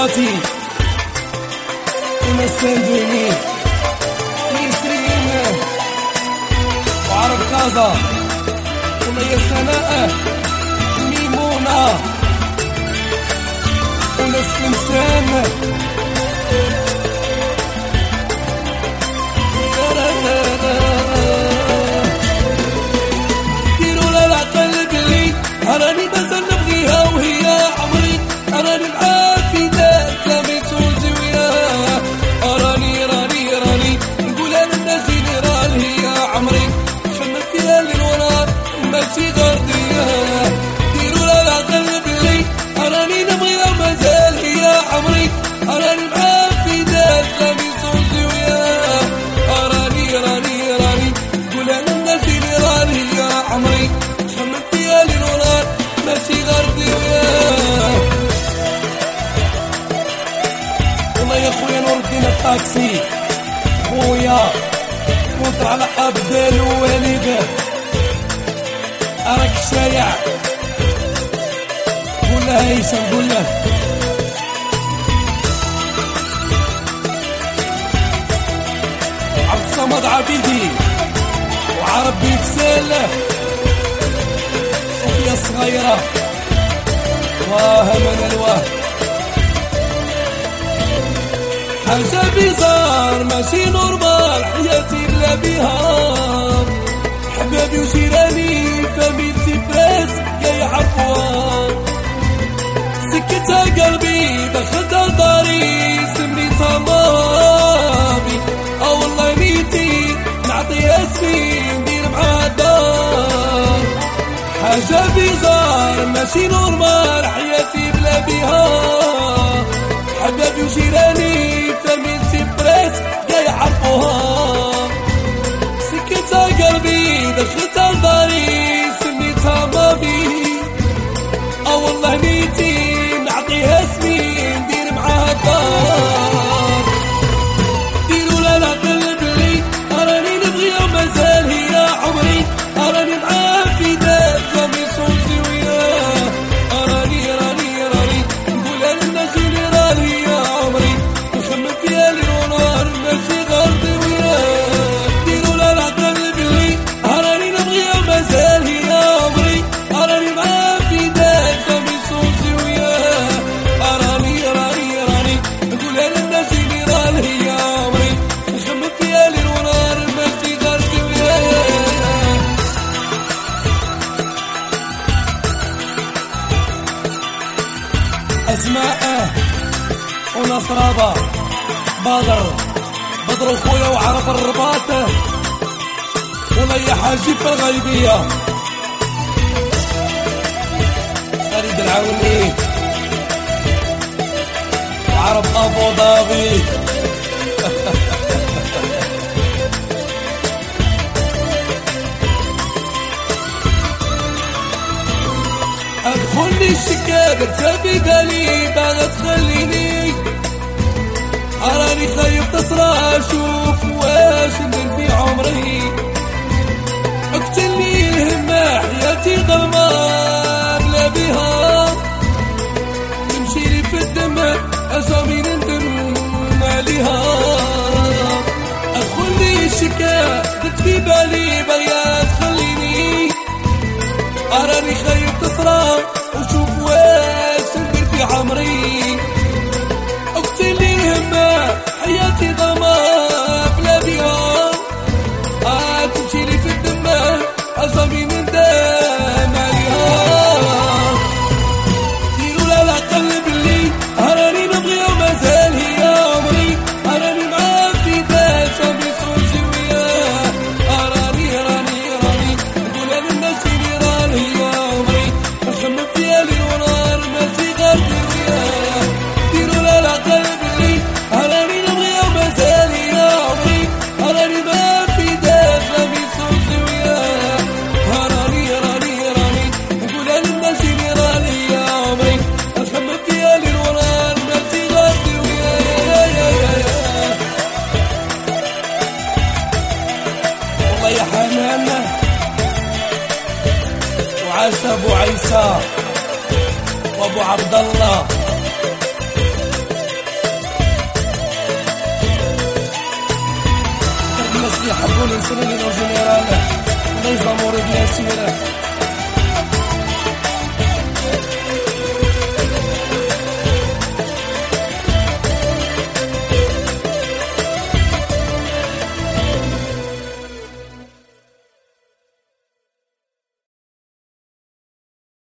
صلاتي ومساندوني نسرين وعرب كازا وميا سناء ميمونة وناس كنسان ديروا لها العقل قلي راني مازال نبغيها وهي عمري راني معاك في دار كامل صوتي وياها راني نقولها للناس اللي راني هي عمري خممت فيها للورا ماشي غير ديها ديروا لها العقل قلي راني نبغيها ومازال هي عمري راني معاك في دار كامل صوتي وياها راني نقولها للناس اللي راني هي عمري خممت فيها للورا ماشي غير ديها والله يا خويا نور الدين الطاكسي خويا كنت على عبد الوالد راك الشايع قول له هيثم قول له عبد الصمد عبيدي وعرب بيكسل صوفيا الصغيرة واه من الواه حاجة بيزار ماشي نورمال حياتي بلا بيها حبابي وجيراني فاميلتي براس كي يعرفوها سكتها قلبي دخلتها داري سميتها مامي والله نيتي نعطيها اسمي ندير معاها دار حاجة بيزار ماشي نورمال حياتي بلا بيها حبابي وجيراني فاميلتي بريس كي يعرفوها سكتها قلبي دخلتها لداري سميتها مامي والله نيتي نعطيها اسمي ندير معاها دار ديروا لها العقل بلي راني نبغيها ومازال هي عمري راني معاها في دار كامل صوتي وياها راني نقولها للناس اللي راني هي عمري نخمم فيها ليل ونهار ماشي غير وياها ديروا لها العقل بلي راني نبغيها ومازال هي عمري راني معاها في دار كامل صوتي وياها راني نقولها للناس اللي راني هي عمري نخمم فيها ليل ونهار ماشي غير وياها أسماء ونصرابة بدر خويا وعرب الرباط ولي حاجي في الغيبية فريد العوني وعرب أبو ظبي ادخلني الشكابة تبي بالي باغا تخليني راني خايف تصرى اشوف واش ندير في عمري اقتلني الهمة حياتي ظلمة بلا بيها تمشي لي في الدم اسامي ندم عليها ادخلني الشكابة في بالي باغا تخليني راني خايف تصرى وشوف واش ندير في عمري اقتلي الهمة حياتي ضما بلا بيها تمشي لي في الدم اسامي ندم عليها ديروا لها العقل بلي راني نبغيها ومازال هي عمري راني معاها في دار اسامي صوتي وياها راني نقولها للناس اللي راني هي عمري نخمم فيها ليل ونهار ماشي غير وياها ديروا لها العقل بلي راني نبغيها ومازال هي عمري راني معاها في دار اسامي صوتي وياها راني نقولها للناس اللي راني هي عمري نخمم فيها ليل ونهار ماشي غير وياها والله يا حنان وعاش ابو عيسى وابو عبد الله أقول سنين جنرال